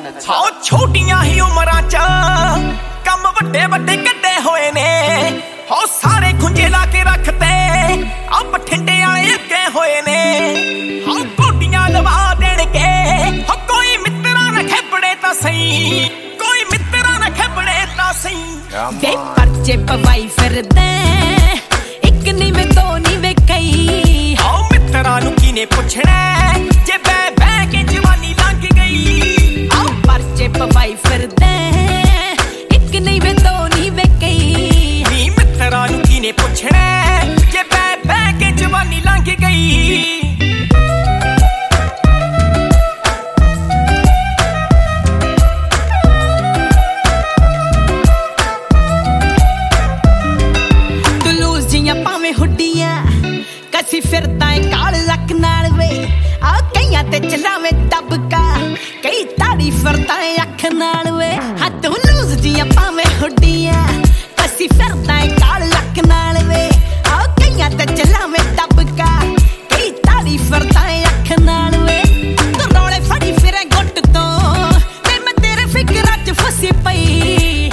हाँ छोटियां ही उमरां च कम वड्डे वड्डे कड्डे होए ने हो सारे खुंजे ला के रखते अब बठिंडे आले अगे होए ने हाँ गोडियां लवा देणगे हो कोई मित्रा ना खेपड़े तां सही कोई मित्रा ना खेपड़े तां सही वे परचे पवाई फिरदे एक नी वे दो नी वे कई हाँ मित्रा नूं कीने पुछणा जे बह बह के जवानी लंघ गई आओ परचे पवाई फिरदे एक नी वे दो नी वे कई नी मित्रा नूं कीने पुछणा जे बह बह के जवानी लंघ गई कसी फिरदा है काल लक नाल वे आ कईयां ते चलावे दबका कई ताड़ी फिरदा है अख नाल वे हां तू लूज जियां पावे हुड्डियां कसी फिरदा है काल लक नाल वे आ कईयां ते चलावे दबका कई ताड़ी फिरदा है अख नाल वे तू रोले फड़ी फिरे गुੱਟ ਤੋਂ ते मैं तेरे फिकरां च फसी पई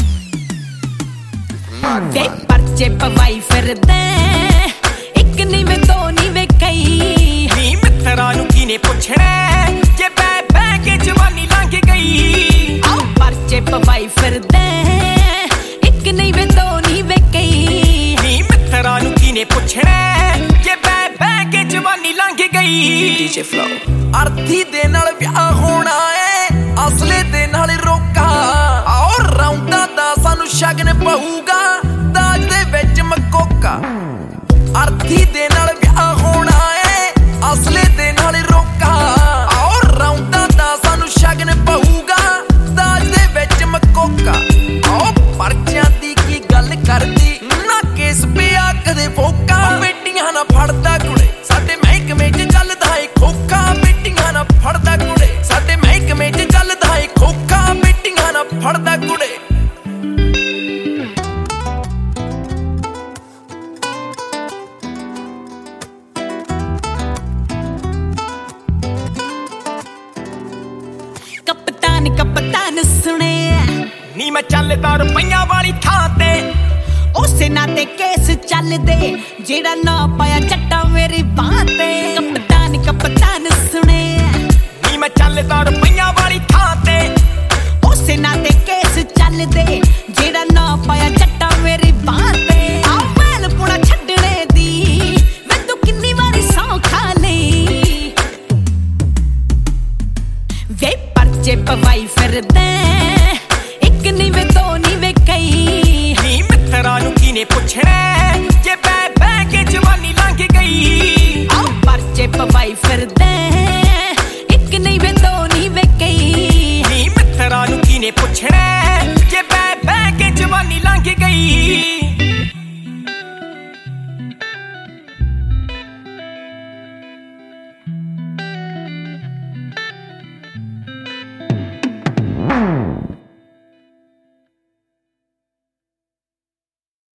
ते परचे पवाई फिरदे नी वे दो नी वे कई नी मित्रा नूं कीने पुछणा जे बह बह के जवानी लंघ गई आओ परचे पवाई फिरदे एक नी वे दो नी वे कई नी मित्रा नूं कीने पुछणा जे बह बह के जवानी लंघ गई डीजे फ्लो अर्थी दे नाल विआह होना है असले दे नाल रोका आओ रौंदा दा सानू शगन पऊगा दाज दे विच मकोका अर्थी दे नाल विआह होना है असले दे नाल रोका आओ रौंदा दा सानू शगन पऊगा दाज दे विच मकोका आओ परचियां दी की गल करदी ना केस पिया कदे फोका बेटियां ना फड़दा कुड़े साडे महकमे च चलदा है खोखा बेटियां ना फड़दा कुड़े साडे महकमे च चलदा है खोखा बेटियां ना फड़दा कुड़े कप्तान सुने नी मैं चलदा रुपइयां वाली थां ते उसे नाते केस चल दे जेड़ा ना पाया चट्टा मेरी बात ते कप्तान सुने नी मैं चलदा रुपइयां वाली थां ते उसे नाते केस चल दे जेड़ा ना पाया चट्टा मेरी बात ते आ मैल पुणा छड्डने दी मैं तू किन्नी वारी सौ खा लई वे परचे पवाई फिरदे एक नी वे दो नी वे कई नी मित्रा नूं कीने पुछणा जे बह बह के जवानी लंघ गई आओ परचे पवाई फिरदे